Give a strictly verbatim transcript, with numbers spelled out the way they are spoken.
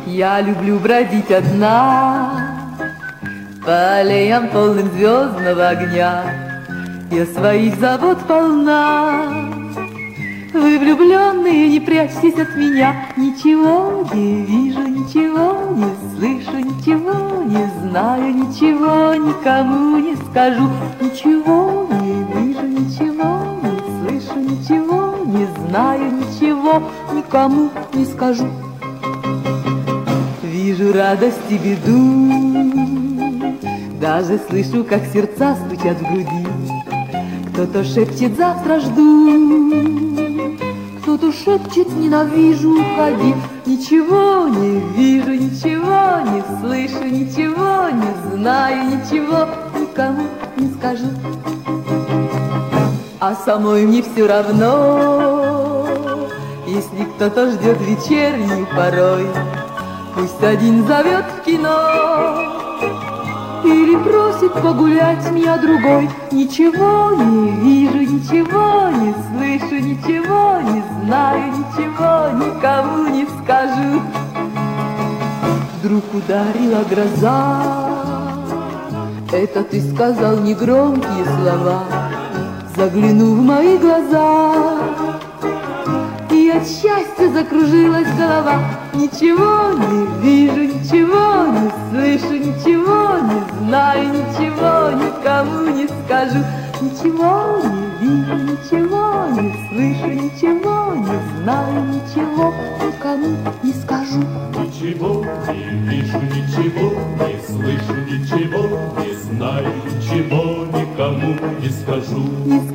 Я люблю бродить одна по аллеям полным звездного огня. Я своих забот полна. Вы, влюбленные, не прячьтесь от меня. Ничего не вижу, ничего не слышу, ничего не знаю, ничего никому не скажу. Ничего не вижу, ничего не слышу, ничего не знаю, ничего никому не скажу. Вижу радость и беду, даже слышу, как сердца стучат в груди. Кто-то шепчет: завтра жду, кто-то шепчет: ненавижу, уходи. Ничего не вижу, ничего не слышу, ничего не знаю, ничего никому не скажу. А самой мне все равно, если кто-то ждет вечерней порой. Пусть один зовет в кино или просит погулять меня другой. Ничего не вижу, ничего не слышу, ничего не знаю, ничего никому не скажу. Вдруг ударила гроза, это ты сказал негромкие слова. Заглянув в мои глаза, и от счастья закружилась голова. Ничего не вижу, ничего не слышу, ничего не знаю, ничего никому не скажу. Ничего не вижу, ничего не слышу, ничего не знаю, ничего никому не скажу. Ничего не вижу, ничего не слышу, ничего не знаю, ничего никому не скажу. Не